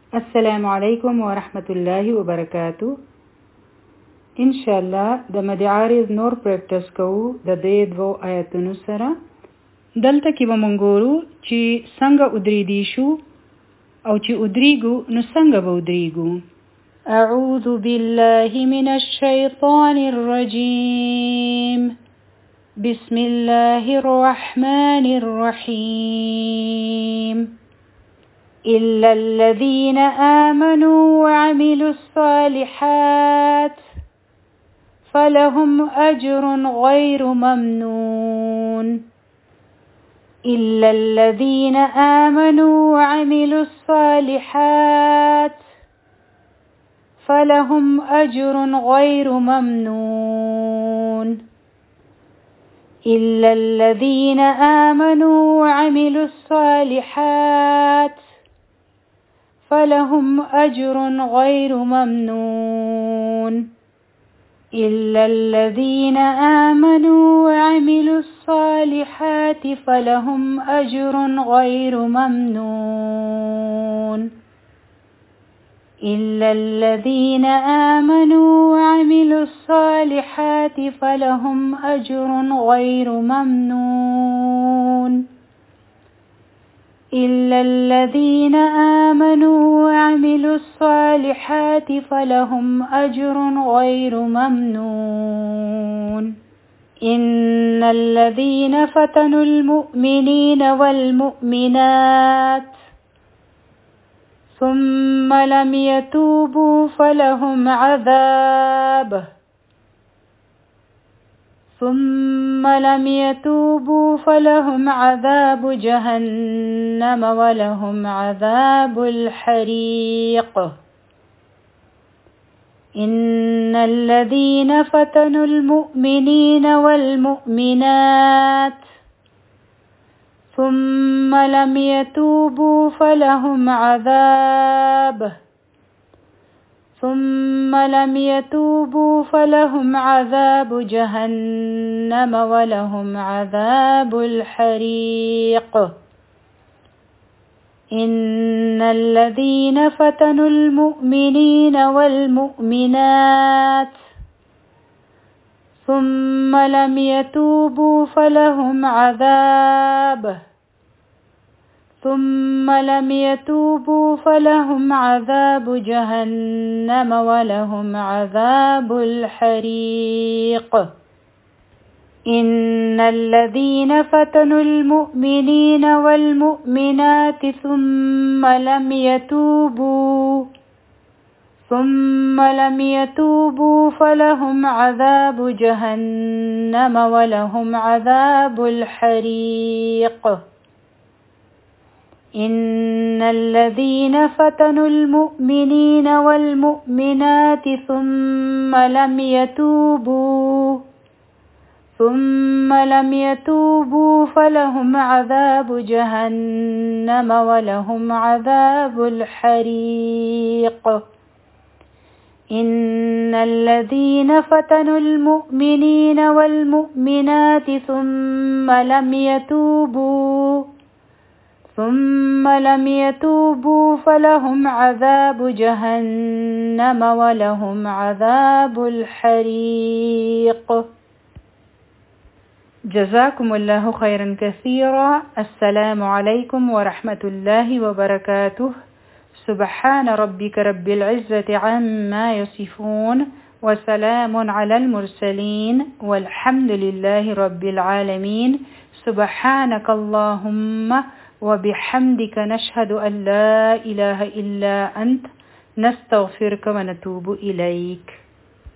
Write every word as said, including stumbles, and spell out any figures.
Assalamu alaikum wa rahmatullahi wa barakatuh. Inshallah د مدعارض نور پریکټس کوو د دې دوو آیتونو سره. دلته کې به مونږ ګورو چې څنګه ودریدي شو او چې ودریګو نو څنګه به ودریګو. اعوذ بالله من الشیطان الرجیم. بسم الله الرحمن الرحیم. إلا الذين آمنوا وعملوا الصالحات فلهم أجر غير ممنون. إلا الذين آمنوا وعملوا الصالحات فلهم أجر غير ممنون. إلا الذين آمنوا وعملوا الصالحات فلهم أجر غير ممنون. إلا الذين آمنوا وعملوا الصالحات فلهم أجر غير ممنون. إلا الذين آمنوا وعملوا الصالحات فلهم أجر غير ممنون. إلا الذين آمنوا وعملوا الصالحات فلهم أجر غير ممنون. إن الذين فتنوا المؤمنين والمؤمنات ثم لم يتوبوا فلهم عذاب ثم لم يتوبوا فلهم عذاب جهنم ولهم عذاب الحريق. إن الذين فتنوا المؤمنين والمؤمنات ثم لم يتوبوا فلهم عذاب ثم لم يتوبوا فلهم عذاب جهنم ولهم عذاب الحريق. إن الذين فتنوا المؤمنين والمؤمنات ثم لم يتوبوا فلهم عذاب ثم لم يتوبوا فلهم عذاب جهنم ولهم عذاب الحريق. إن الذين فتنوا المؤمنين والمؤمنات ثم لم يتوبوا ثم لم يتوبوا فلهم عذاب جهنم ولهم عذاب الحريق. إن الذين فتنوا المؤمنين والمؤمنات ثم لم يتوبوا ثم لم يتوبوا فلهم عذاب جهنم ولهم عذاب الحريق. إن الذين فتنوا المؤمنين والمؤمنات ثم لم يتوبوا ثم لم يتوبوا فلهم عذاب جهنم ولهم عذاب الحريق. جزاكم الله خيرا كثيرا. السلام عليكم ورحمة الله وبركاته. سبحان ربك رب العزة عما يصفون وسلام على المرسلين والحمد لله رب العالمين. سبحانك اللهم وبحمدك نشهد أن لا إله إلا أنت نستغفرك ونتوب إليك.